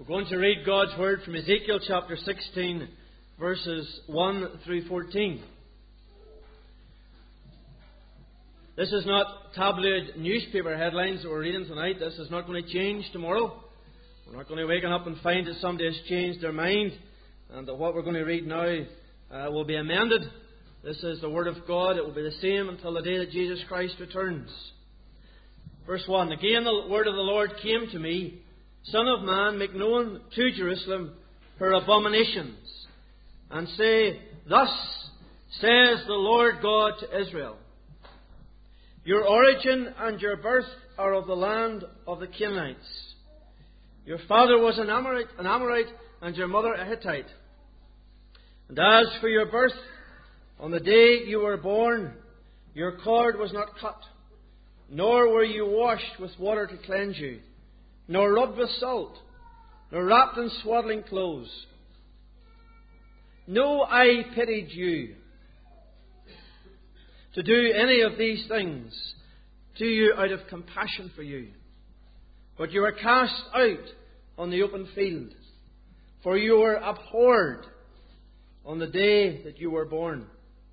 We're going to read God's Word from Ezekiel chapter 16, verses 1 through 14. This is not tabloid newspaper headlines that we're reading tonight. This is not going to change tomorrow. We're not going to wake up and find that somebody has changed their mind and that what we're going to read now will be amended. This is the Word of God. It will be the same until the day that Jesus Christ returns. Verse 1. Again the word of the Lord came to me, Son of man, make known to Jerusalem her abominations, and say, Thus says the Lord God to Israel, Your origin and your birth are of the land of the Canaanites. Your father was an Amorite, and your mother a Hittite. And as for your birth, on the day you were born, your cord was not cut, nor were you washed with water to cleanse you, nor rubbed with salt, nor wrapped in swaddling clothes. No, I pitied you to do any of these things to you out of compassion for you. But you were cast out on the open field, for you were abhorred on the day that you were born.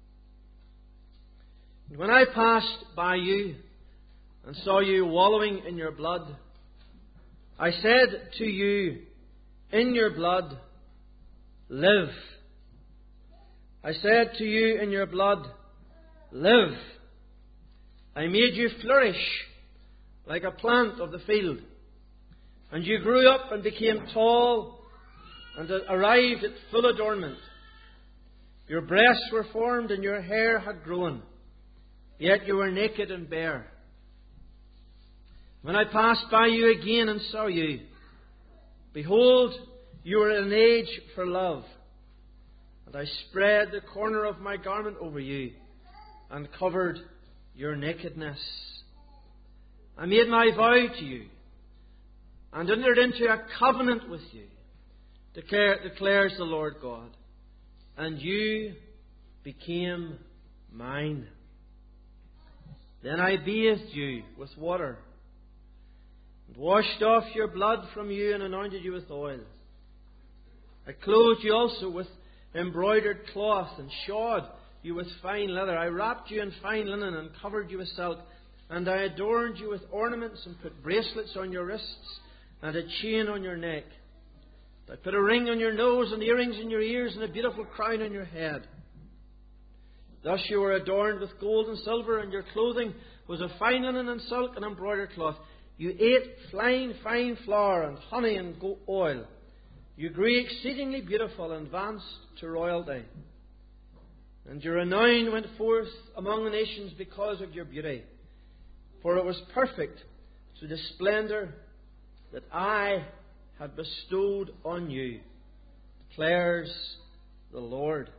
And when I passed by you and saw you wallowing in your blood, I said to you, In your blood, live. I said to you, In your blood, live. I made you flourish like a plant of the field. And you grew up and became tall and arrived at full adornment. Your breasts were formed and your hair had grown, yet you were naked and bare. When I passed by you again and saw you, behold, you were in an age for love. And I spread the corner of my garment over you and covered your nakedness. I made my vow to you and entered into a covenant with you, declares the Lord God, and you became mine. Then I bathed you with water, and washed off your blood from you, and anointed you with oil. I clothed you also with embroidered cloth, and shod you with fine leather. I wrapped you in fine linen, and covered you with silk. And I adorned you with ornaments, and put bracelets on your wrists, and a chain on your neck. I put a ring on your nose, and earrings in your ears, and a beautiful crown on your head. Thus you were adorned with gold and silver, and your clothing was of fine linen and silk and embroidered cloth. You ate fine flour and honey and oil. You grew exceedingly beautiful and advanced to royalty. And your renown went forth among the nations because of your beauty. For it was perfect through the splendour that I had bestowed on you, declares the Lord.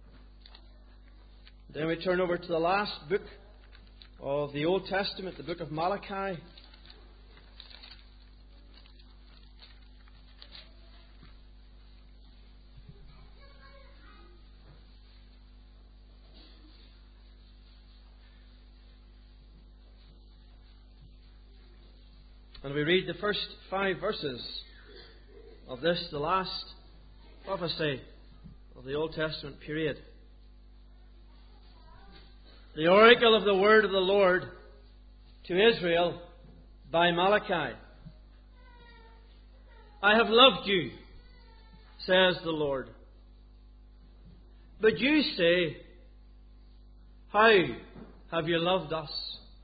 Then we turn over to the last book of the Old Testament, the book of Malachi. And we read the first 5 verses of this, the last prophecy of the Old Testament period. The oracle of the word of the Lord to Israel by Malachi. I have loved you, says the Lord. But you say, How have you loved us?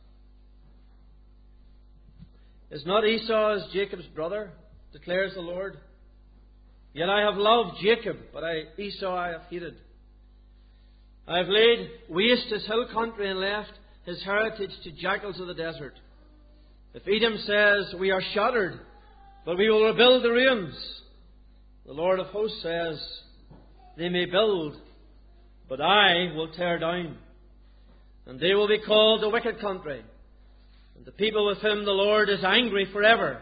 Is not Esau as Jacob's brother, declares the Lord? Yet I have loved Jacob, but Esau I have hated. I have laid waste his hill country and left his heritage to jackals of the desert. If Edom says, We are shattered, but we will rebuild the ruins, the Lord of hosts says, They may build, but I will tear down. And they will be called the wicked country, and the people with whom the Lord is angry forever.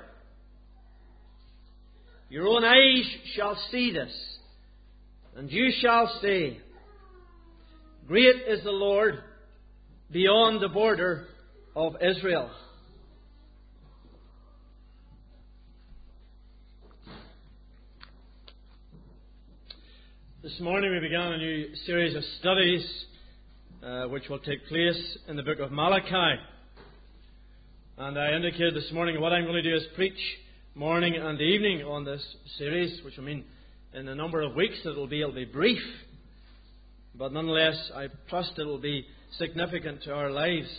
Your own eyes shall see this, and you shall say, Great is the Lord beyond the border of Israel. This morning we began a new series of studies which will take place in the book of Malachi. And I indicated this morning what I'm going to do is preach morning and evening on this series, which will mean in a number of weeks it'll be brief. But nonetheless, I trust it will be significant to our lives.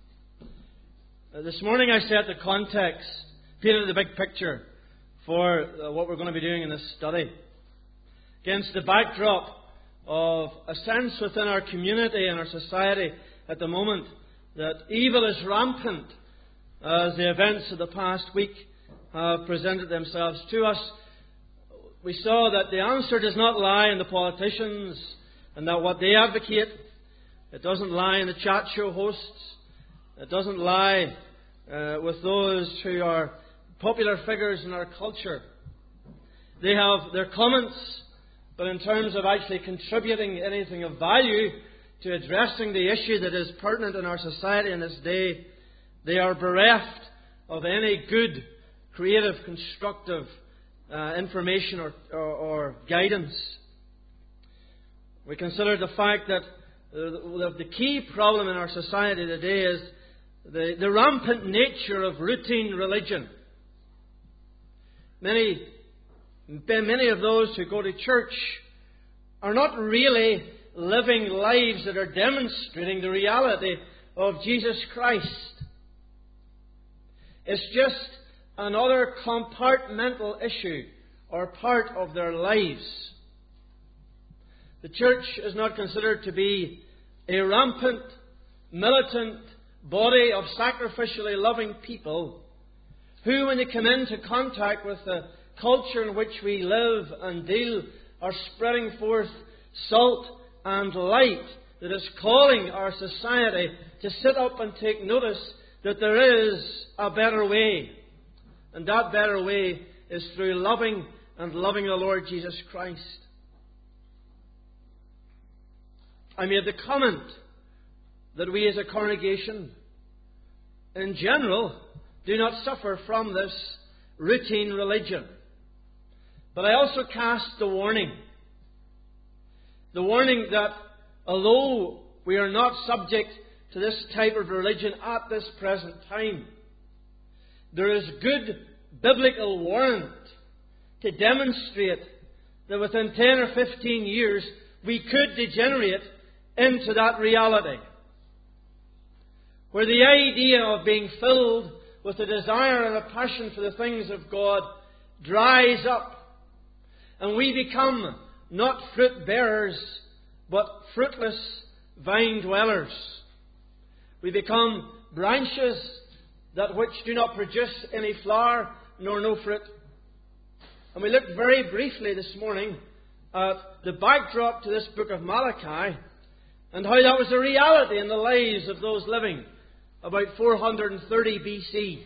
This morning I set the context, painted the big picture for what we're going to be doing in this study. Against the backdrop of a sense within our community and our society at the moment that evil is rampant as the events of the past week have presented themselves to us, we saw that the answer does not lie in the politicians and that what they advocate. It doesn't lie in the chat show hosts. It doesn't lie with those who are popular figures in our culture. They have their comments, but in terms of actually contributing anything of value to addressing the issue that is pertinent in our society in this day, they are bereft of any good, creative, constructive information or guidance. We consider the fact that the key problem in our society today is the rampant nature of routine religion. Many of those who go to church are not really living lives that are demonstrating the reality of Jesus Christ. It's just another compartmental issue or part of their lives. The church is not considered to be a rampant, militant body of sacrificially loving people who, when they come into contact with the culture in which we live and deal, are spreading forth salt and light that is calling our society to sit up and take notice that there is a better way. And that better way is through loving the Lord Jesus Christ. I made the comment that we as a congregation, in general, do not suffer from this routine religion. But I also cast the warning that although we are not subject to this type of religion at this present time, there is good biblical warrant to demonstrate that within 10 or 15 years we could degenerate into that reality, where the idea of being filled with a desire and a passion for the things of God dries up, and we become not fruit bearers, but fruitless vine dwellers. We become branches that which do not produce any flower nor no fruit. And we looked very briefly this morning at the backdrop to this book of Malachi and how that was a reality in the lives of those living about 430 BC.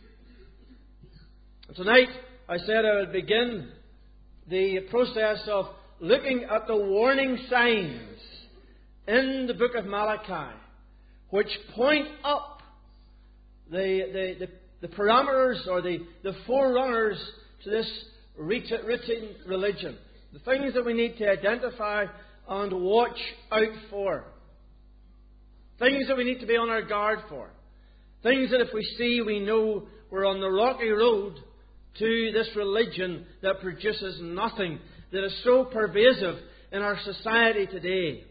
And tonight I said I would begin the process of looking at the warning signs in the book of Malachi, which point up the parameters or the forerunners to this routine religion. The things that we need to identify and watch out for. Things that we need to be on our guard for. Things that if we see, we know we're on the rocky road to this religion that produces nothing, that is so pervasive in our society today.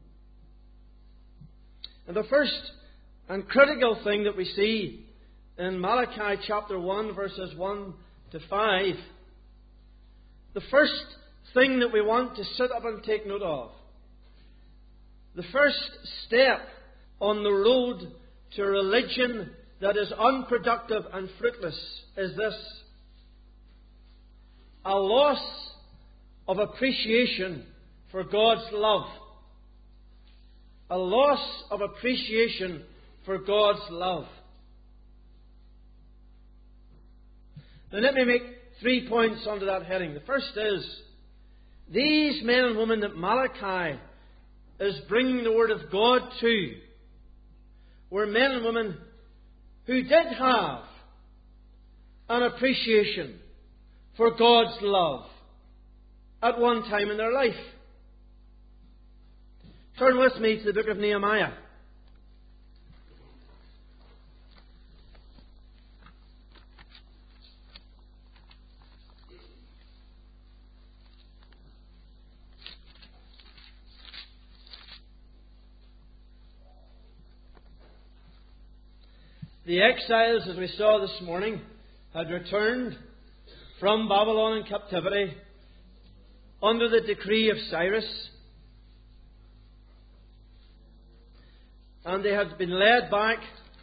And the first and critical thing that we see in Malachi chapter 1, verses 1 to 5, the first thing that we want to sit up and take note of, the first step on the road to a religion that is unproductive and fruitless is this: a loss of appreciation for God's love. A loss of appreciation for God's love. Now let me make 3 points under that heading. The first is, these men and women that Malachi is bringing the Word of God to were men and women who did have an appreciation for God's love at one time in their life. Turn with me to the book of Nehemiah. The exiles, as we saw this morning, had returned from Babylon in captivity under the decree of Cyrus. And they had been led back.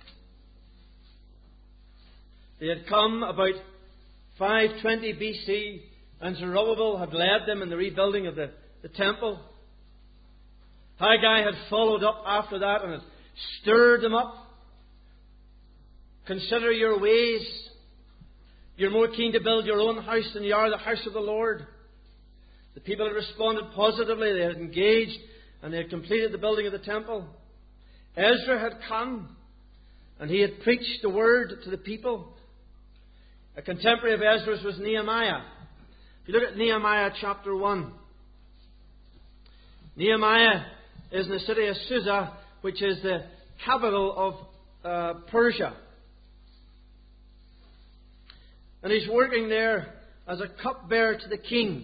They had come about 520 BC, and Zerubbabel had led them in the rebuilding of the temple. Haggai had followed up after that and had stirred them up. Consider your ways. You're more keen to build your own house than you are the house of the Lord. The people had responded positively. They had engaged and they had completed the building of the temple. Ezra had come and he had preached the word to the people. A contemporary of Ezra's was Nehemiah. If you look at Nehemiah chapter 1. Nehemiah is in the city of Susa, which is the capital of Persia. And he's working there as a cupbearer to the king.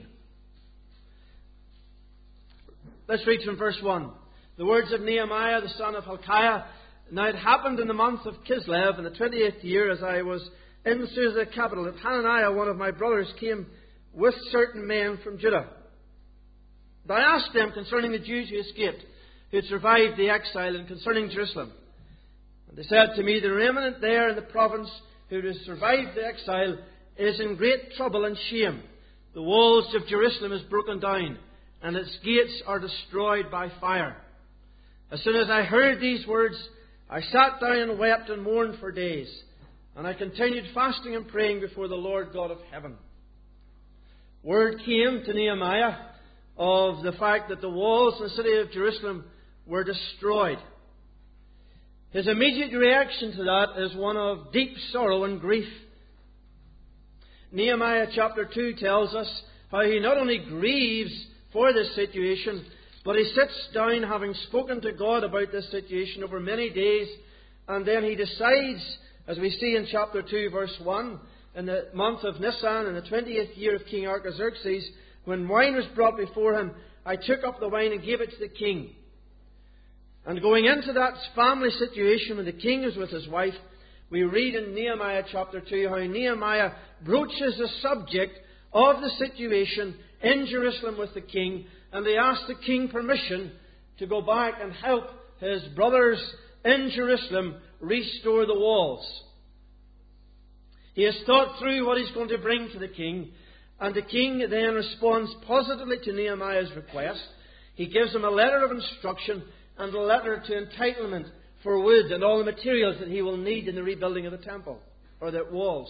Let's read from verse 1. The words of Nehemiah, the son of Hilkiah. Now it happened in the month of Kislev, in the 28th year, as I was in Susa capital, that Hananiah, one of my brothers, came with certain men from Judah. And I asked them concerning the Jews who escaped, who had survived the exile, and concerning Jerusalem. And they said to me, the remnant there in the province who has survived the exile is in great trouble and shame. The walls of Jerusalem is broken down, and its gates are destroyed by fire. As soon as I heard these words, I sat down and wept and mourned for days. And I continued fasting and praying before the Lord God of heaven. Word came to Nehemiah of the fact that the walls of the city of Jerusalem were destroyed. His immediate reaction to that is one of deep sorrow and grief. Nehemiah chapter 2 tells us how he not only grieves for this situation, but he sits down, having spoken to God about this situation over many days, and then he decides, as we see in chapter 2 verse 1, in the month of Nisan, in the 20th year of King Artaxerxes, when wine was brought before him, I took up the wine and gave it to the king. And going into that family situation when the king is with his wife, we read in Nehemiah chapter 2 how Nehemiah broaches the subject of the situation in Jerusalem with the king, and they ask the king permission to go back and help his brothers in Jerusalem restore the walls. He has thought through what he's going to bring to the king, and the king then responds positively to Nehemiah's request. He gives him a letter of instruction and a letter to entitlement for wood and all the materials that he will need in the rebuilding of the temple, or the walls.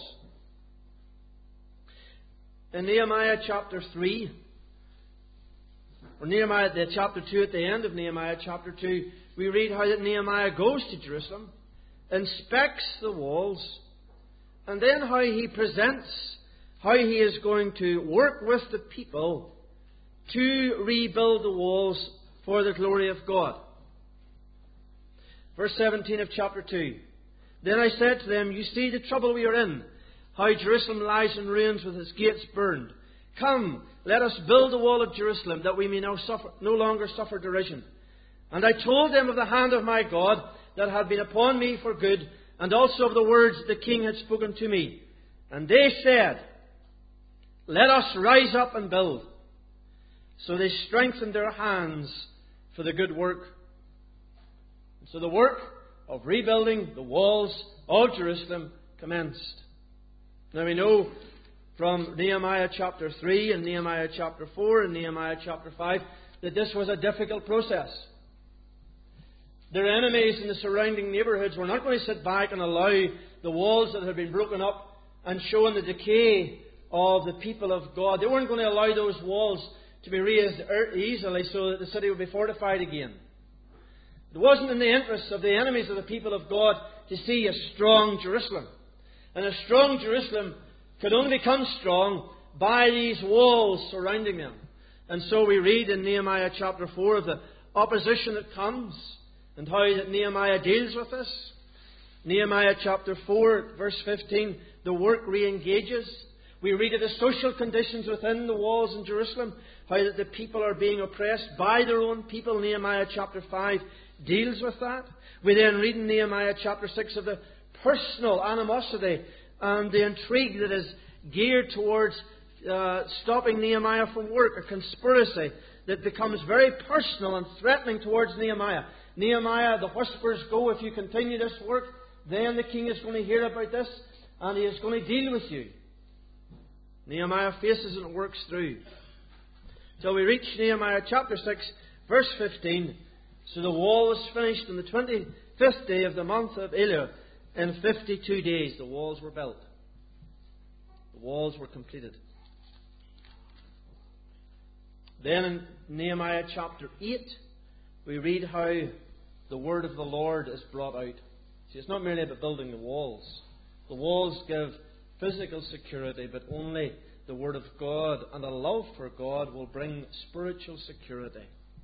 In Nehemiah chapter 3, or Nehemiah chapter 2, at the end of Nehemiah chapter 2, we read how that Nehemiah goes to Jerusalem, inspects the walls, and then how he presents how he is going to work with the people to rebuild the walls for the glory of God. Verse 17 of chapter 2. Then I said to them, you see the trouble we are in, how Jerusalem lies in ruins with its gates burned. Come, let us build the wall of Jerusalem, that we may no longer suffer derision. And I told them of the hand of my God that had been upon me for good, and also of the words the king had spoken to me. And they said, let us rise up and build. So they strengthened their hands for the good work. So the work of rebuilding the walls of Jerusalem commenced. Now we know from Nehemiah chapter 3 and Nehemiah chapter 4 and Nehemiah chapter 5 that this was a difficult process. Their enemies in the surrounding neighbourhoods were not going to sit back and allow the walls that had been broken up and showing the decay of the people of God. They weren't going to allow those walls to be raised easily so that the city would be fortified again. It wasn't in the interests of the enemies of the people of God to see a strong Jerusalem. And a strong Jerusalem could only become strong by these walls surrounding them. And so we read in Nehemiah chapter 4 opposition that comes and how that Nehemiah deals with this. Nehemiah chapter 4, verse 15, the work re-engages. We read of the social conditions within the walls in Jerusalem, how that the people are being oppressed by their own people. Nehemiah chapter 5 deals with that. We then read in Nehemiah chapter 6 of the personal animosity and the intrigue that is geared towards stopping Nehemiah from work, a conspiracy that becomes very personal and threatening towards Nehemiah. Nehemiah, the whispers go, if you continue this work, then the king is going to hear about this and he is going to deal with you. Nehemiah faces and works through. Till we reach Nehemiah chapter 6, verse 15. So the wall was finished on the 25th day of the month of Elul. In 52 days the walls were built. The walls were completed. Then in Nehemiah chapter 8, we read how the word of the Lord is brought out. See, it's not merely about building the walls. The walls give physical security, but only the Word of God and a love for God will bring spiritual security.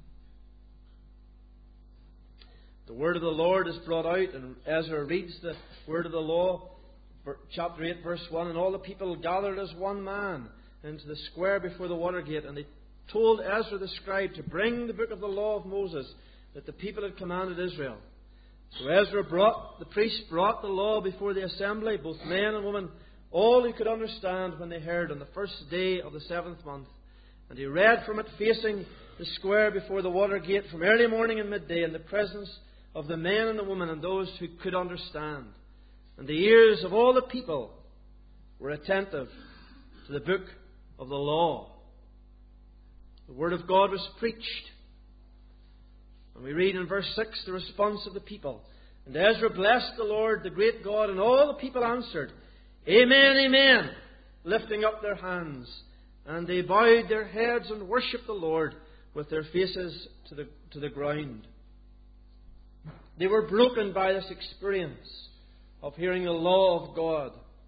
The Word of the Lord is brought out, and Ezra reads the Word of the Law, chapter 8, verse 1, and all the people gathered as one man into the square before the water gate, and they told Ezra the scribe to bring the book of the law of Moses that the people had commanded Israel. So Ezra the priest brought the law before the assembly, both men and women, all who could understand when they heard on the first day of the 7th month. And he read from it facing the square before the water gate from early morning and midday in the presence of the men and the women and those who could understand. And the ears of all the people were attentive to the book of the law. The Word of God was preached. And we read in verse 6 the response of the people. And Ezra blessed the Lord, the great God, and all the people answered, Amen, Amen, lifting up their hands. And they bowed their heads and worshipped the Lord with their faces to the ground. They were broken by this experience of hearing the law of God.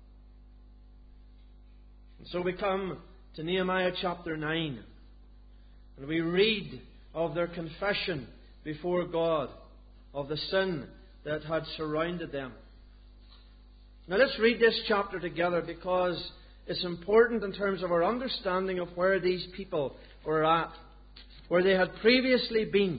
And so we come to Nehemiah chapter 9. And we read of their confession before God of the sin that had surrounded them. Now let's read this chapter together because it's important in terms of our understanding of where these people were at, where they had previously been.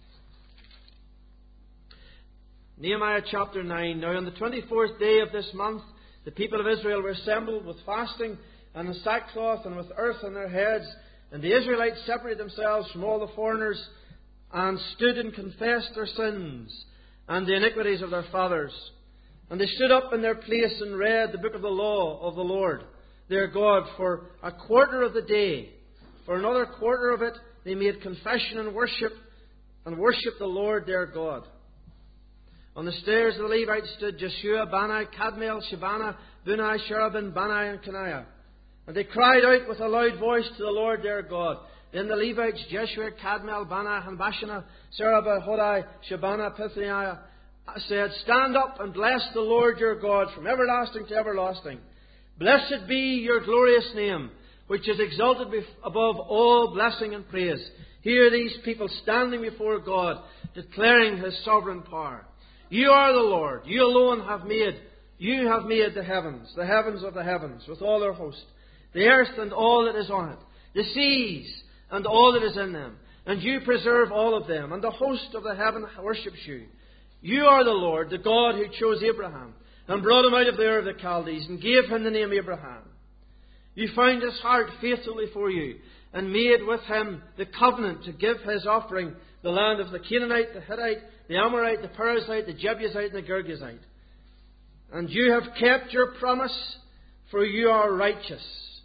Nehemiah chapter 9. Now on the 24th day of this month, the people of Israel were assembled with fasting and in sackcloth and with earth on their heads. And the Israelites separated themselves from all the foreigners and stood and confessed their sins and the iniquities of their fathers. And they stood up in their place and read the book of the law of the Lord, their God, for a quarter of the day. For another quarter of it they made confession and worshipped the Lord their God. On the stairs of the Levites stood Jeshua, Bani, Kadmiel, Shebana, Bunai, Sherebin, Bani, and Kenaiah. And they cried out with a loud voice to the Lord their God. Then the Levites, Jeshua, Kadmiel, Bani, Hanbashana, Serabah, Hodai, Shebana, Pithniah, said, Stand up and bless the Lord your God from everlasting to everlasting. Blessed be your glorious name, which is exalted above all blessing and praise. Hear these people standing before God, declaring His sovereign power. You are the Lord. You alone have made the heavens of the heavens, with all their host, the earth and all that is on it, the seas and all that is in them. And you preserve all of them, and the host of the heaven worships you. You are the Lord, the God who chose Abraham, and brought him out of the Ur of the Chaldees, and gave him the name Abraham. You found his heart faithful before you, and made with him the covenant to give his offering the land of the Canaanite, the Hittite, the Amorite, the Perizzite, the Jebusite, and the Girgazite. And you have kept your promise, for you are righteous.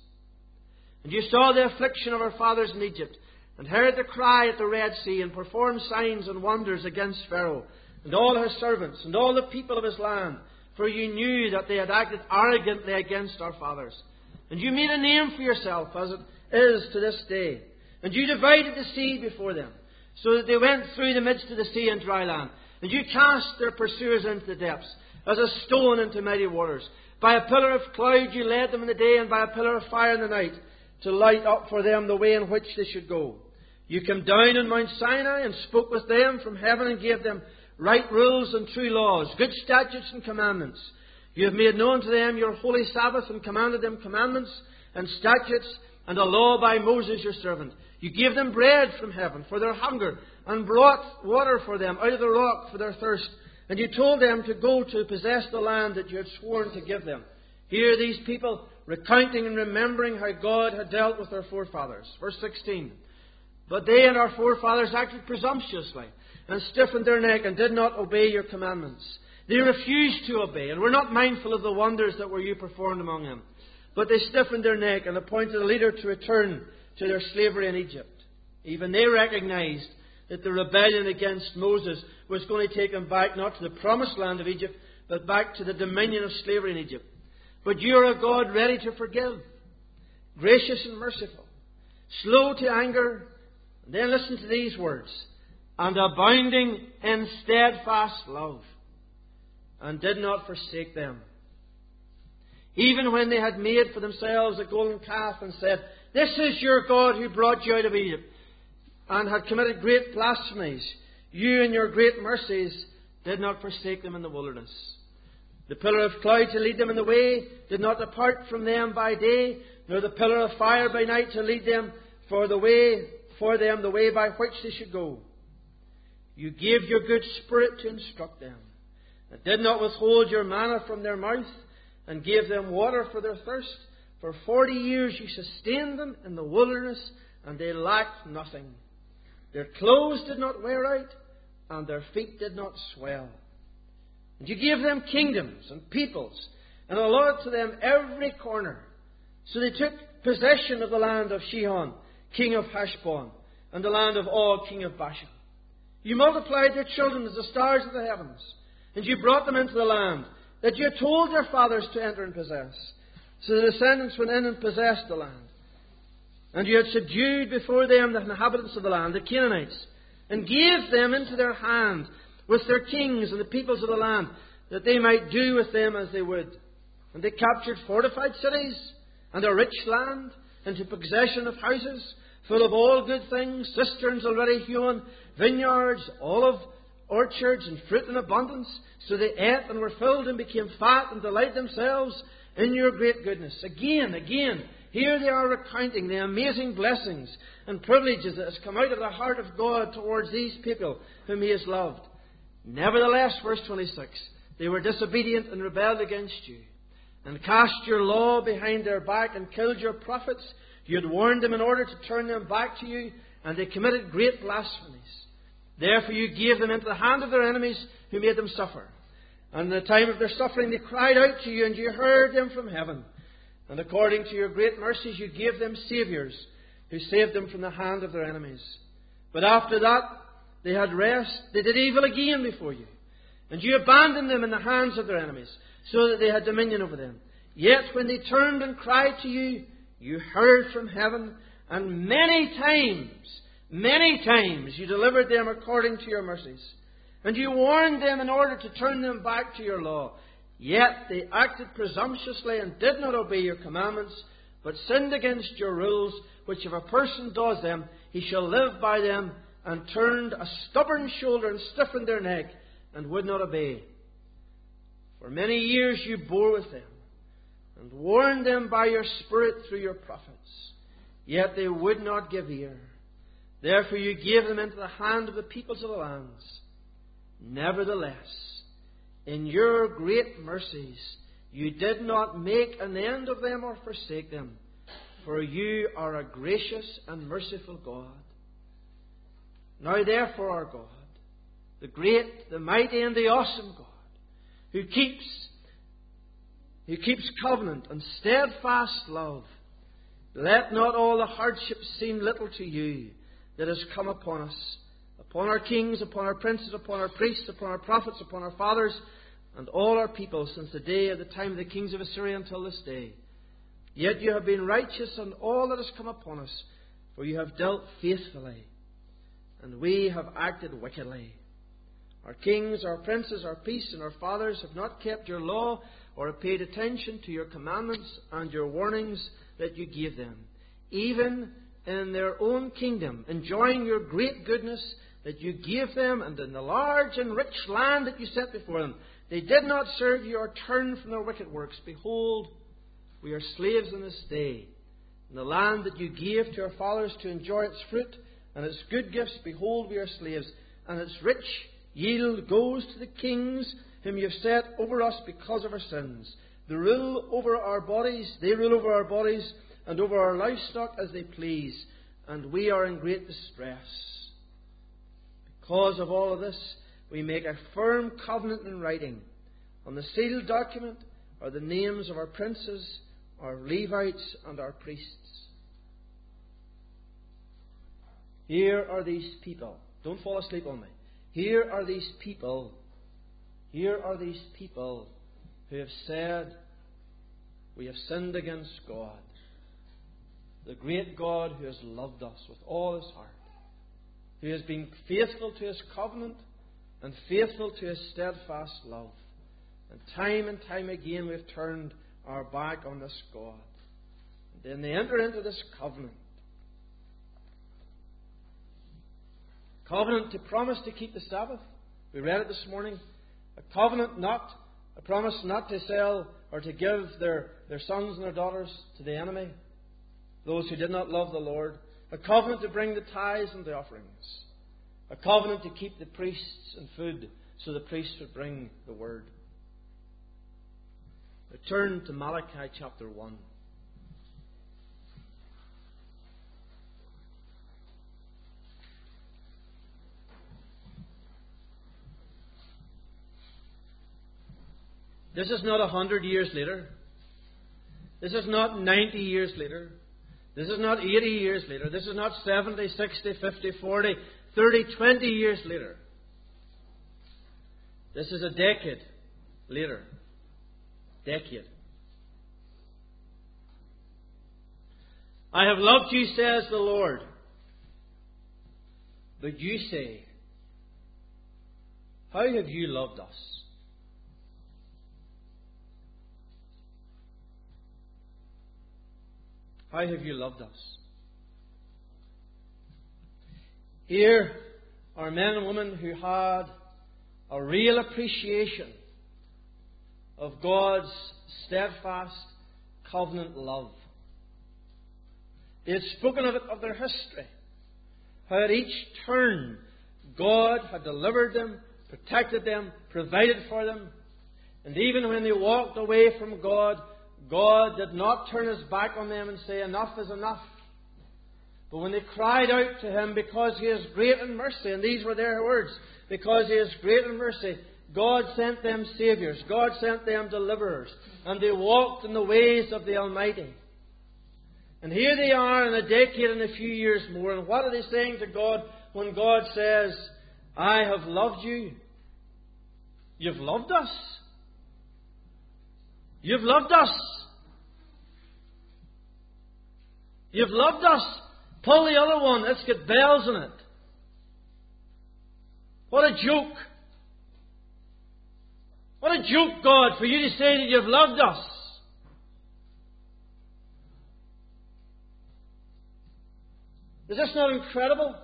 And you saw the affliction of our fathers in Egypt, and heard the cry at the Red Sea, and performed signs and wonders against Pharaoh, and all his servants, and all the people of his land, for you knew that they had acted arrogantly against our fathers. And you made a name for yourself, as it is to this day. And you divided the sea before them, so that they went through the midst of the sea in dry land. And you cast their pursuers into the depths, as a stone into mighty waters. By a pillar of cloud you led them in the day, and by a pillar of fire in the night, to light up for them the way in which they should go. You came down on Mount Sinai and spoke with them from heaven and gave them right rules and true laws, good statutes and commandments. You have made known to them your holy Sabbath and commanded them commandments and statutes and a law by Moses your servant. You gave them bread from heaven for their hunger and brought water for them out of the rock for their thirst. And you told them to go to possess the land that you had sworn to give them. Here these people recounting and remembering how God had dealt with their forefathers. Verse 16. But they and our forefathers acted presumptuously and stiffened their neck and did not obey your commandments. They refused to obey and were not mindful of the wonders that were you performed among them. But they stiffened their neck and appointed a leader to return to their slavery in Egypt. Even they recognized that the rebellion against Moses was going to take them back not to the promised land of Egypt, but back to the dominion of slavery in Egypt. But you are a God ready to forgive, gracious and merciful, slow to anger. And then listen to these words. And abounding in steadfast love, and did not forsake them. Even when they had made for themselves a golden calf and said, This is your God who brought you out of Egypt, and had committed great blasphemies, you in your great mercies did not forsake them in the wilderness. The pillar of cloud to lead them in the way did not depart from them by day, nor the pillar of fire by night to lead them for them the way by which they should go. You gave your good Spirit to instruct them, and did not withhold your manna from their mouth, and gave them water for their thirst. For 40 years you sustained them in the wilderness, and they lacked nothing. Their clothes did not wear out, and their feet did not swell. And you gave them kingdoms and peoples, and allotted to them every corner. So they took possession of the land of Sihon, king of Heshbon, and the land of Og, king of Bashan. You multiplied their children as the stars of the heavens, and you brought them into the land that you had told their fathers to enter and possess. So the descendants went in and possessed the land. And you had subdued before them the inhabitants of the land, the Canaanites, and gave them into their hand with their kings and the peoples of the land, that they might do with them as they would. And they captured fortified cities and a rich land, and took possession of houses full of all good things, cisterns already hewn, vineyards, olive orchards, and fruit in abundance. So they ate and were filled and became fat and delighted themselves in your great goodness. Again, here they are recounting the amazing blessings and privileges that has come out of the heart of God towards these people whom He has loved. Nevertheless, verse 26, they were disobedient and rebelled against you, and cast your law behind their back and killed your prophets. You had warned them in order to turn them back to you, and they committed great blasphemies. Therefore you gave them into the hand of their enemies, who made them suffer. And in the time of their suffering they cried out to you, and you heard them from heaven. And according to your great mercies you gave them saviours, who saved them from the hand of their enemies. But after that they had rest, they did evil again before you. And you abandoned them in the hands of their enemies, so that they had dominion over them. Yet when they turned and cried to you, you heard from heaven, and many times you delivered them according to your mercies. And you warned them in order to turn them back to your law. Yet they acted presumptuously and did not obey your commandments, but sinned against your rules, which if a person does them, he shall live by them, and turned a stubborn shoulder and stiffened their neck, and would not obey. For many years you bore with them, and warned them by your Spirit through your prophets. Yet they would not give ear. Therefore you gave them into the hand of the peoples of the lands. Nevertheless, in your great mercies, you did not make an end of them or forsake them, for you are a gracious and merciful God. Now therefore our God, the great, the mighty, and the awesome God, who keeps covenant and steadfast love, let not all the hardships seem little to you that has come upon us, upon our kings, upon our princes, upon our priests, upon our prophets, upon our fathers, and all our people since the day of the time of the kings of Assyria until this day. Yet you have been righteous in all that has come upon us, for you have dealt faithfully, and we have acted wickedly. Our kings, our princes, our priests, and our fathers have not kept your law or have paid attention to your commandments and your warnings that you gave them, even in their own kingdom, enjoying your great goodness that you gave them, and in the large and rich land that you set before them. They did not serve you or turn from their wicked works. Behold, we are slaves in this day. In the land that you gave to our fathers to enjoy its fruit and its good gifts, behold, we are slaves. And its rich yield goes to the kings whom you have set over us because of our sins. They rule over our bodies, and over our livestock as they please. And we are in great distress. Because of all of this, we make a firm covenant in writing. On the sealed document are the names of our princes, our Levites, and our priests. Here are these people. Don't fall asleep on me. Here are these people. Here are these people who have said, we have sinned against God. The great God who has loved us with all His heart. Who has been faithful to His covenant and faithful to His steadfast love. And time again we've turned our back on this God. And then they enter into this covenant. Covenant to promise to keep the Sabbath. We read it this morning. A promise not to sell or to give their sons and their daughters to the enemy, those who did not love the Lord. A covenant to bring the tithes and the offerings. A covenant to keep the priests and food so the priests would bring the word. Turn to Malachi chapter 1. This is not 100 years later. This is not 90 years later. This is not 80 years later. This is not 70, 60, 50, 40, 30, 20 years later. This is a decade later. Decade. I have loved you, says the Lord. But you say, how have you loved us? How have you loved us? Here are men and women who had a real appreciation of God's steadfast covenant love. They had spoken of it, of their history. How at each turn God had delivered them, protected them, provided for them. And even when they walked away from God, God did not turn His back on them and say, enough is enough. But when they cried out to Him because He is great in mercy, and these were their words, because He is great in mercy, God sent them saviours. God sent them deliverers. And they walked in the ways of the Almighty. And here they are in a decade and a few years more. And what are they saying to God when God says, I have loved you? You've loved us. You've loved us. You've loved us. Pull the other one. Let's get bells in it. What a joke. What a joke, God, for you to say that you've loved us. Is this not incredible?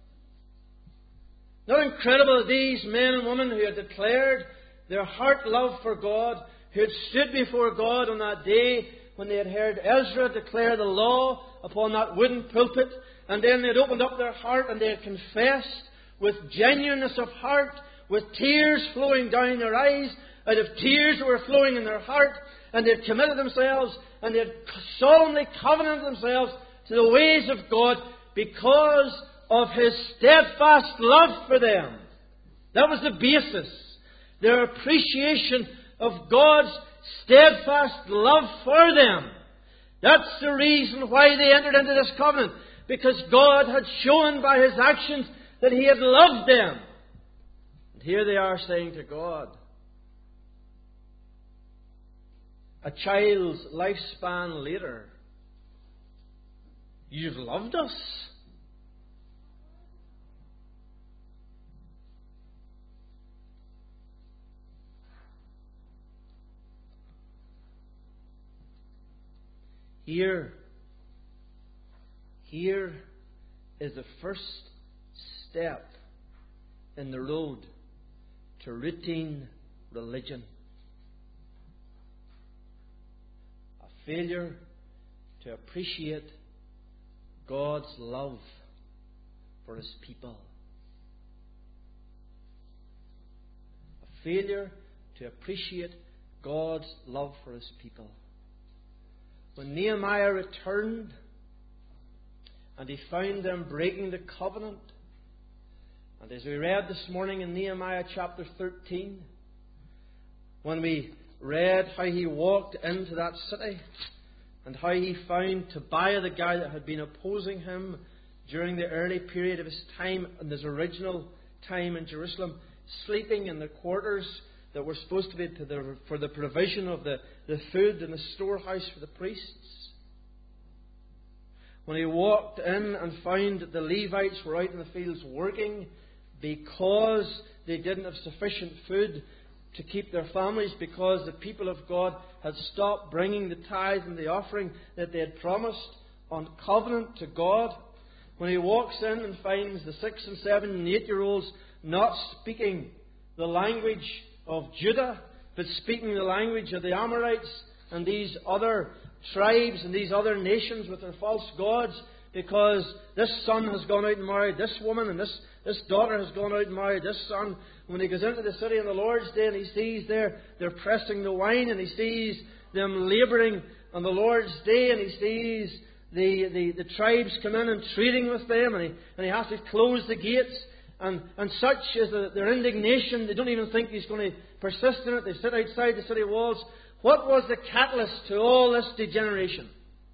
Not incredible that these men and women who had declared their heart love for God, who had stood before God on that day when they had heard Ezra declare the law upon that wooden pulpit, and then they had opened up their heart and they had confessed with genuineness of heart, with tears flowing down their eyes, out of tears that were flowing in their heart, and they had committed themselves and they had solemnly covenanted themselves to the ways of God because of His steadfast love for them. That was the basis. Their appreciation of God's steadfast love for them. That's the reason why they entered into this covenant. Because God had shown by His actions that He had loved them. And here they are saying to God, a child's lifespan later, you've loved us. here is the first step in the road to routine religion. A failure to appreciate God's love for His people. A failure to appreciate God's love for His people. When Nehemiah returned and he found them breaking the covenant, and as we read this morning in Nehemiah chapter 13, when we read how he walked into that city and how he found Tobiah, the guy that had been opposing him during the early period of his time, in his original time in Jerusalem, sleeping in the quarters that were supposed to be for the provision of the food in the storehouse for the priests. When he walked in and found that the Levites were out in the fields working because they didn't have sufficient food to keep their families, because the people of God had stopped bringing the tithe and the offering that they had promised on covenant to God. When he walks in and finds the 6 and 7 and 8-year-olds not speaking the language of Judah, but speaking the language of the Amorites and these other tribes and these other nations with their false gods, because this son has gone out and married this woman, and this daughter has gone out and married this son. When he goes into the city on the Lord's Day and he sees they're pressing the wine, and he sees them labouring on the Lord's Day, and he sees the tribes come in and trading with them, and he has to close the gates. And such is their indignation, they don't even think he's going to persist in it. They sit outside the city walls. What was the catalyst to all this degeneration?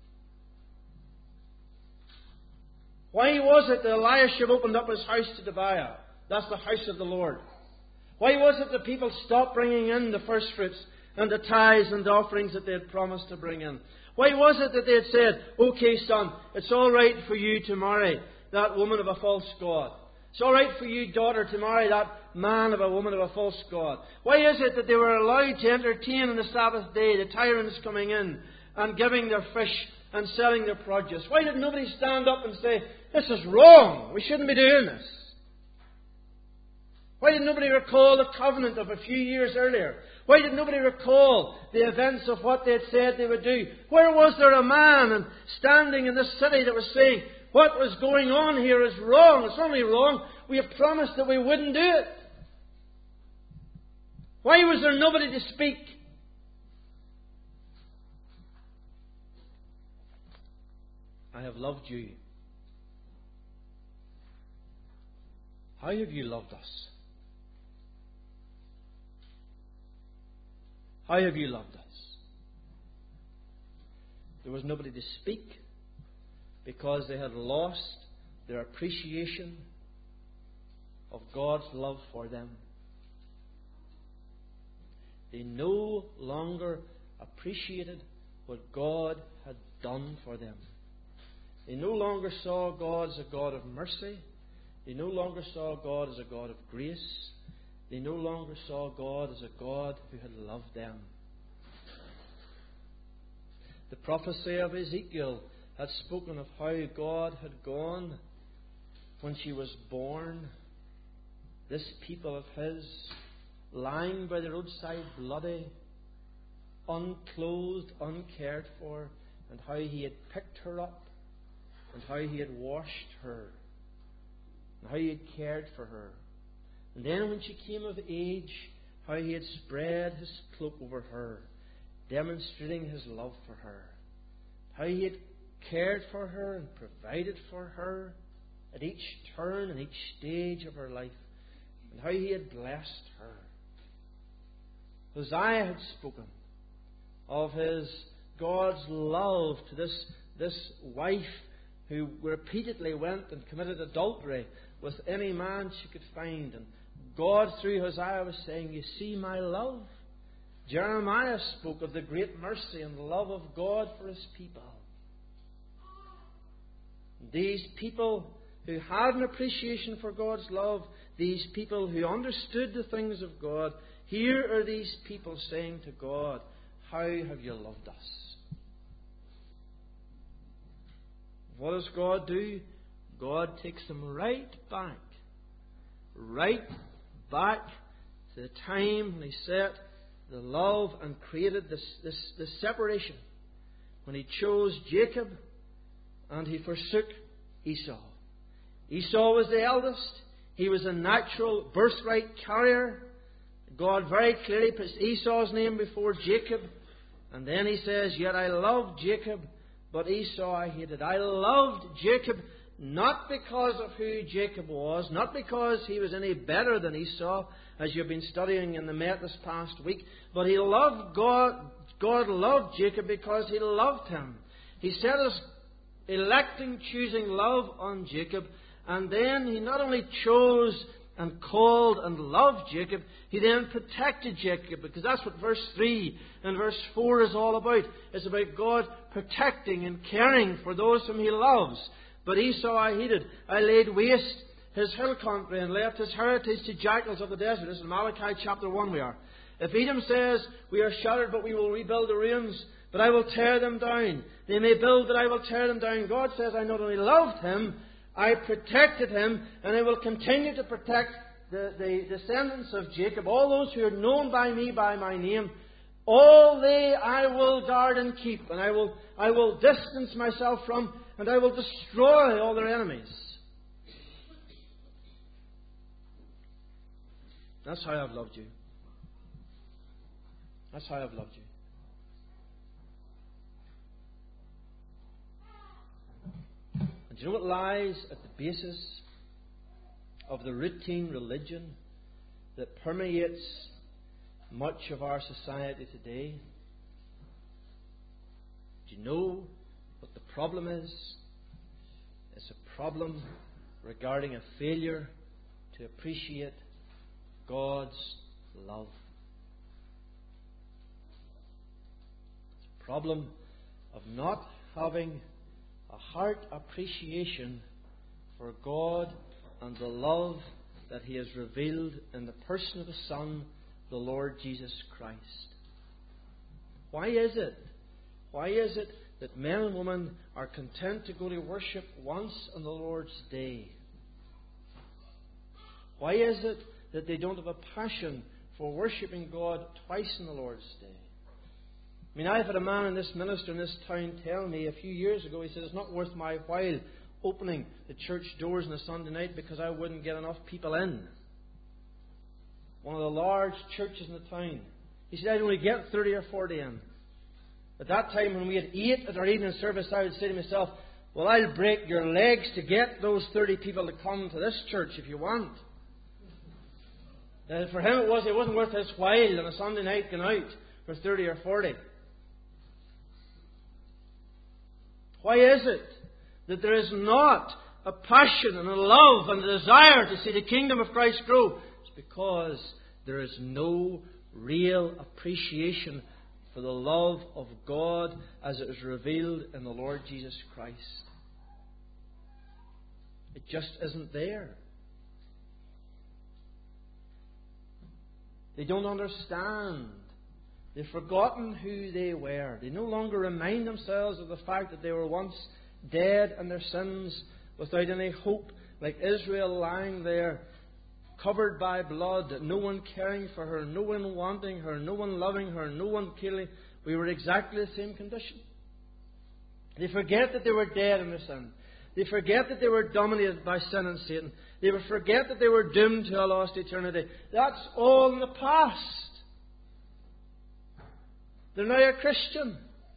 Why was it that Eliashib opened up his house to Tobiah? That's the house of the Lord. Why was it that people stopped bringing in the first fruits and the tithes and the offerings that they had promised to bring in? Why was it that they had said, okay, son, it's all right for you to marry that woman of a false god? It's all right for you, daughter, to marry that man of a woman of a false god. Why is it that they were allowed to entertain on the Sabbath day the tyrants coming in and giving their fish and selling their produce? Why did nobody stand up and say, this is wrong, we shouldn't be doing this? Why did nobody recall the covenant of a few years earlier? Why did nobody recall the events of what they had said they would do? Where was there a man standing in this city that was saying, what was going on here is wrong. It's only wrong. We have promised that we wouldn't do it. Why was there nobody to speak? I have loved you. How have you loved us? How have you loved us? There was nobody to speak, because they had lost their appreciation of God's love for them. They no longer appreciated what God had done for them. They no longer saw God as a God of mercy. They no longer saw God as a God of grace. They no longer saw God as a God who had loved them. The prophecy of Ezekiel had spoken of how God had gone when she was born, this people of His, lying by the roadside bloody, unclothed, uncared for, and how He had picked her up, and how He had washed her, and how He had cared for her. And then when she came of age, how He had spread His cloak over her, demonstrating His love for her. How He had cared for her and provided for her at each turn and each stage of her life, and how He had blessed her. Hosea had spoken of God's love to this wife who repeatedly went and committed adultery with any man she could find. And God, through Hosea, was saying, you see my love. Jeremiah spoke of the great mercy and love of God for His people. These people who had an appreciation for God's love, these people who understood the things of God, here are these people saying to God, how have you loved us? what does God do? God takes them right back to the time when He set the love and created this separation, when He chose Jacob and He forsook Esau. Esau was the eldest. He was a natural birthright carrier. God very clearly puts Esau's name before Jacob. And then He says, yet I loved Jacob, but Esau I hated. I loved Jacob not because of who Jacob was, not because he was any better than Esau, as you've been studying in the Met this past week, but He loved God. God loved Jacob because He loved him. He set His electing, choosing love on Jacob, and then He not only chose and called and loved Jacob, He then protected Jacob, because that's what verse 3 and verse 4 is all about. It's about God protecting and caring for those whom He loves. But Esau I hated. I laid waste his hill country and left his heritage to jackals of the desert. This is Malachi chapter 1 we are. If Edom says, we are shattered, but we will rebuild the ruins, but I will tear them down. They may build, but I will tear them down. God says, I not only loved him, I protected him, and I will continue to protect the descendants of Jacob, all those who are known by me by my name. All they I will guard and keep, and I will distance myself from, and I will destroy all their enemies. That's how I've loved you. That's how I've loved you. And do you know what lies at the basis of the routine religion that permeates much of our society today? Do you know what the problem is? It's a problem regarding a failure to appreciate God's love. It's a problem of not having a heart appreciation for God and the love that He has revealed in the person of His Son, the Lord Jesus Christ. Why is it? Why is it that men and women are content to go to worship once on the Lord's Day? Why is it that they don't have a passion for worshipping God twice on the Lord's Day? I mean, I've had a man in this minister in this town tell me a few years ago, he said, it's not worth my while opening the church doors on a Sunday night because I wouldn't get enough people in. One of the large churches in the town. He said, I'd only get 30 or 40 in. At that time, when we had 8 at our evening service, I would say to myself, well, I'll break your legs to get those 30 people to come to this church if you want. For him, it wasn't worth his while on a Sunday night going out for 30 or 40. Why is it that there is not a passion and a love and a desire to see the kingdom of Christ grow? It's because there is no real appreciation for the love of God as it is revealed in the Lord Jesus Christ. It just isn't there. They don't understand. They've forgotten who they were. They no longer remind themselves of the fact that they were once dead in their sins, without any hope, like Israel lying there, covered by blood, no one caring for her, no one wanting her, no one loving her, no one killing. We were exactly the same condition. They forget that they were dead in their sin. They forget that they were dominated by sin and Satan. They forget that they were doomed to a lost eternity. That's all in the past. They're now a Christian.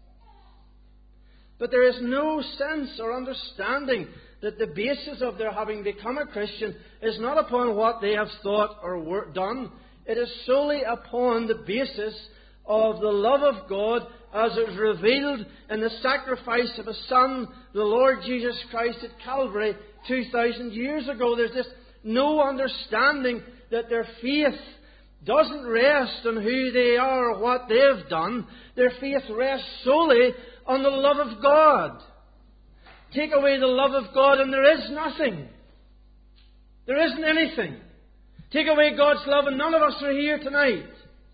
But there is no sense or understanding that the basis of their having become a Christian is not upon what they have thought or done. It is solely upon the basis of the love of God as it was revealed in the sacrifice of His Son, the Lord Jesus Christ at Calvary 2,000 years ago. There's just no understanding that their faith doesn't rest on who they are or what they've done. Their faith rests solely on the love of God. Take away the love of God and there is nothing. There isn't anything. Take away God's love and none of us are here tonight.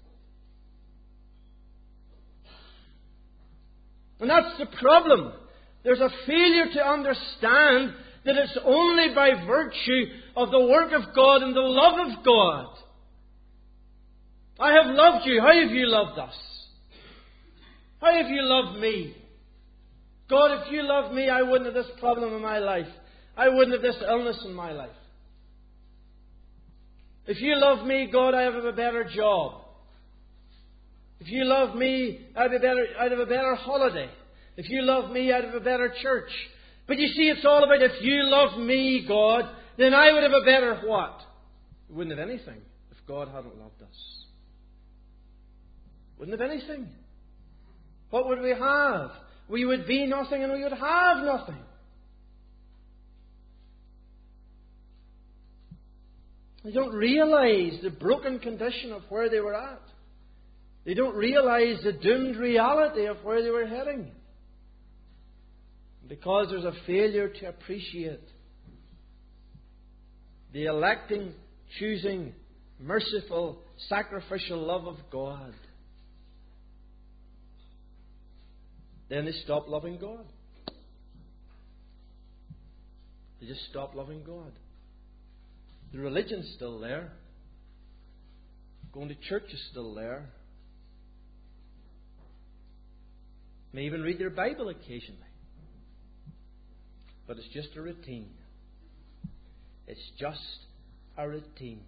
And that's the problem. There's a failure to understand that it's only by virtue of the work of God and the love of God. I have loved you. How have you loved us? How have you loved me? God, if you loved me, I wouldn't have this problem in my life. I wouldn't have this illness in my life. If you love me, God, I'd have a better job. If you love me, I'd have a better holiday. If you love me, I'd have a better church. But you see, it's all about if you love me, God, then I would have a better what? We wouldn't have anything if God hadn't loved us. Wouldn't have anything. What would we have? We would be nothing and we would have nothing. They don't realize the broken condition of where they were at. They don't realize the doomed reality of where they were heading. Because there's a failure to appreciate the electing, choosing, merciful, sacrificial love of God, then they stop loving God. They just stop loving God. The religion's still there. Going to church is still there. May even read their Bible occasionally. But it's just a routine. It's just a routine.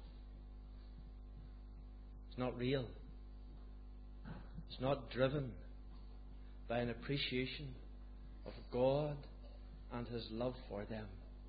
It's not real. It's not driven by an appreciation of God and His love for them.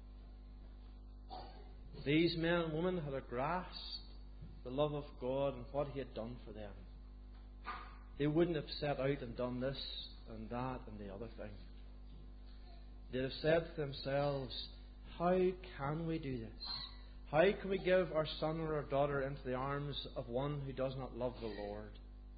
These men and women had grasped the love of God and what He had done for them. They wouldn't have set out and done this and that and the other thing. They'd have said to themselves, how can we do this? How can we give our son or our daughter into the arms of one who does not love the Lord?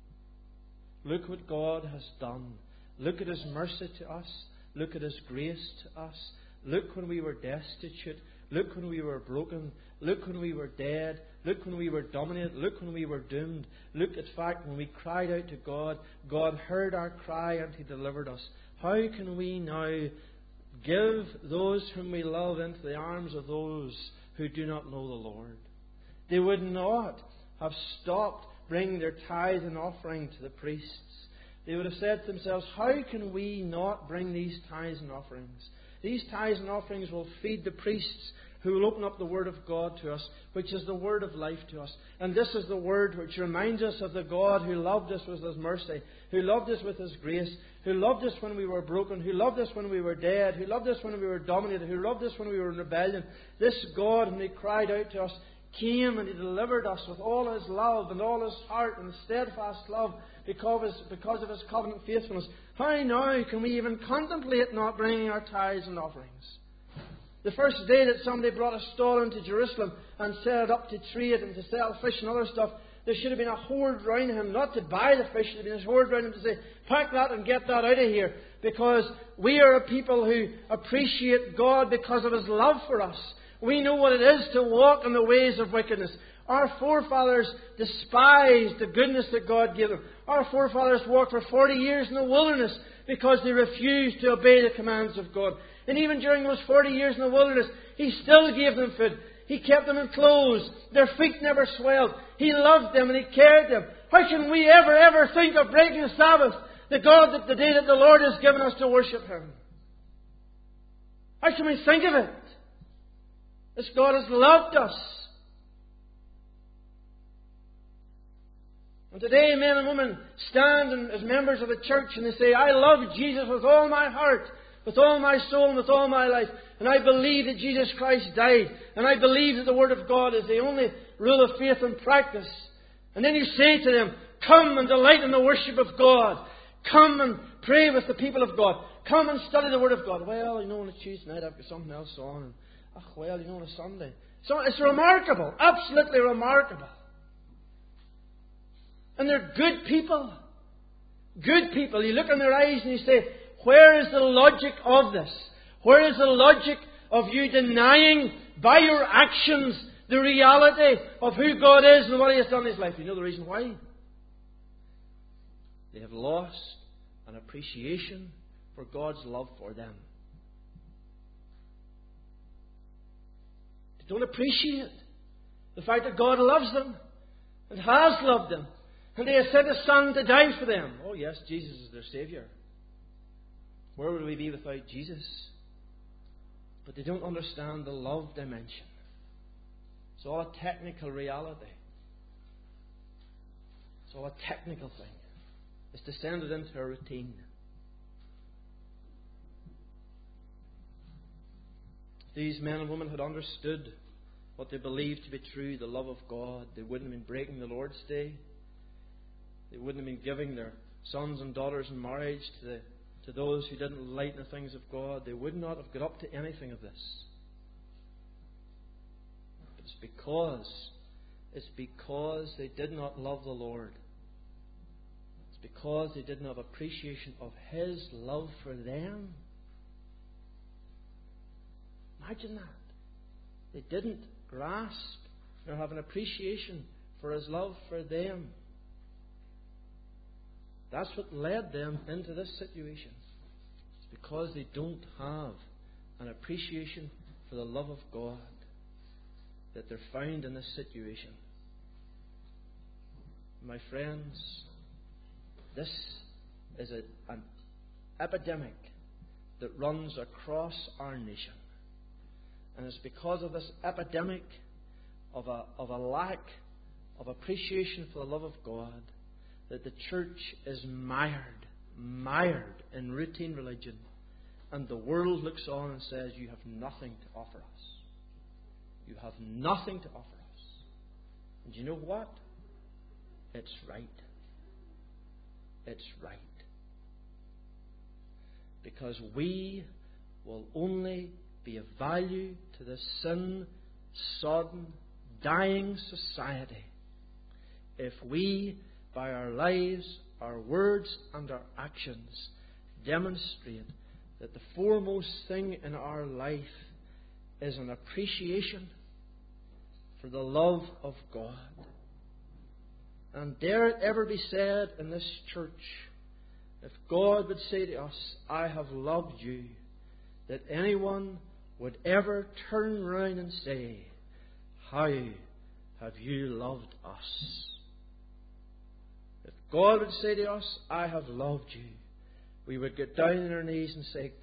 Look what God has done. Look at His mercy to us. Look at His grace to us. Look when we were destitute. Look when we were broken. Look when we were dead. Look when we were dominated. Look when we were doomed. Look, in fact, when we cried out to God, God heard our cry and He delivered us. How can we now give those whom we love into the arms of those who do not know the Lord? They would not have stopped bringing their tithe and offering to the priests. They would have said to themselves, how can we not bring these tithes and offerings? These tithes and offerings will feed the priests who will open up the Word of God to us, which is the Word of life to us. And this is the Word which reminds us of the God who loved us with His mercy, who loved us with His grace, who loved us when we were broken, who loved us when we were dead, who loved us when we were dominated, who loved us when we were in rebellion. This God, when He cried out to us, came and He delivered us with all His love and all His heart and steadfast love because of His covenant faithfulness. How now can we even contemplate not bringing our tithes and offerings? The first day that somebody brought a stall into Jerusalem and set it up to trade and to sell fish and other stuff, there should have been a horde round him, not to buy the fish, there should have been a horde round him to say, pack that and get that out of here. Because we are a people who appreciate God because of His love for us. We know what it is to walk in the ways of wickedness. Our forefathers despised the goodness that God gave them. Our forefathers walked for 40 years in the wilderness because they refused to obey the commands of God. And even during those 40 years in the wilderness, He still gave them food. He kept them in clothes. Their feet never swelled. He loved them and He cared them. How can we ever think of breaking the Sabbath, the day that the Lord has given us to worship Him? How can we think of it? This God has loved us. And today men and women stand as members of the church and they say, I love Jesus with all my heart, with all my soul and with all my life. And I believe that Jesus Christ died. And I believe that the Word of God is the only rule of faith and practice. And then you say to them, come and delight in the worship of God. Come and pray with the people of God. Come and study the Word of God. Well, on a Tuesday night I've got something else on. And, on a Sunday. So it's remarkable. Absolutely remarkable. And they're good people. Good people. You look in their eyes and you say, where is the logic of this? Where is the logic of you denying by your actions the reality of who God is and what He has done in His life? You know the reason why? They have lost an appreciation for God's love for them. They don't appreciate the fact that God loves them and has loved them, and He has sent His Son to die for them. Oh yes, Jesus is their Saviour. Where would we be without Jesus? But they don't understand the love dimension. It's all a technical reality. It's all a technical thing. It's descended into a routine. These men and women had understood what they believed to be true, the love of God. They wouldn't have been breaking the Lord's Day. They wouldn't have been giving their sons and daughters in marriage to those who didn't like the things of God. They would not have got up to anything of this. But it's because they did not love the Lord. It's because they didn't have appreciation of His love for them. Imagine that. They didn't grasp nor have an appreciation for His love for them. That's what led them into this situation. It's because they don't have an appreciation for the love of God that they're found in this situation. My friends, this is an epidemic that runs across our nation. And it's because of this epidemic of a lack of appreciation for the love of God that the church is mired in routine religion. And the world looks on and says, you have nothing to offer us. You have nothing to offer us. And you know what? It's right. It's right. Because we will only be of value to this sin-sodden, dying society if we, by our lives, our words, and our actions, demonstrate that the foremost thing in our life is an appreciation for the love of God. And dare it ever be said in this church, if God would say to us, I have loved you, that anyone would ever turn round and say, how have you loved us? If God would say to us, I have loved you, we would get down on our knees and say,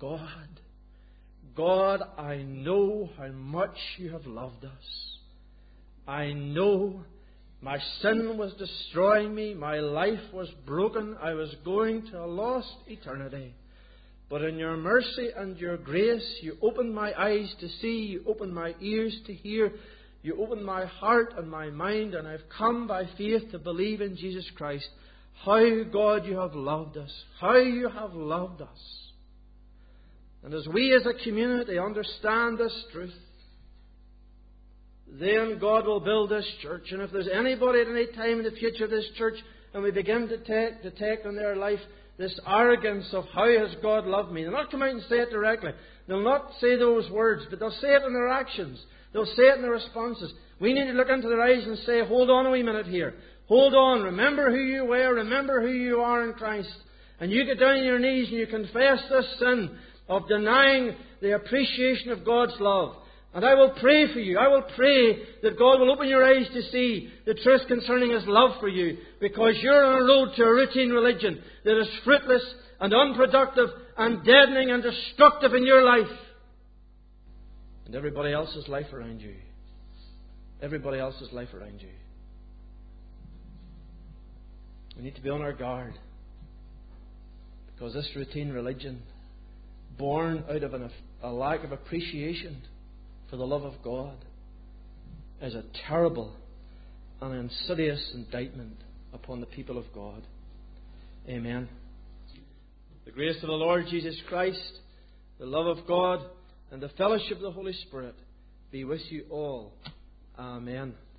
God, I know how much you have loved us. I know my sin was destroying me. My life was broken. I was going to a lost eternity. But in your mercy and your grace, you opened my eyes to see. You opened my ears to hear. You opened my heart and my mind. And I've come by faith to believe in Jesus Christ. How, God, you have loved us. How you have loved us. And as we as a community understand this truth, then God will build this church. And if there's anybody at any time in the future of this church, and we begin to detect in their life this arrogance of how has God loved me, they'll not come out and say it directly. They'll not say those words, but they'll say it in their actions. They'll say it in their responses. We need to look into their eyes and say, hold on a wee minute here. Hold on. Remember who you were. Remember who you are in Christ. And you get down on your knees and you confess this sin of denying the appreciation of God's love. And I will pray for you. I will pray that God will open your eyes to see the truth concerning His love for you. Because you're on a road to a routine religion that is fruitless and unproductive and deadening and destructive in your life. And everybody else's life around you. Everybody else's life around you. We need to be on our guard. Because this routine religion, born out of a lack of appreciation for the love of God, is a terrible and insidious indictment upon the people of God. Amen. The grace of the Lord Jesus Christ, the love of God, and the fellowship of the Holy Spirit be with you all. Amen.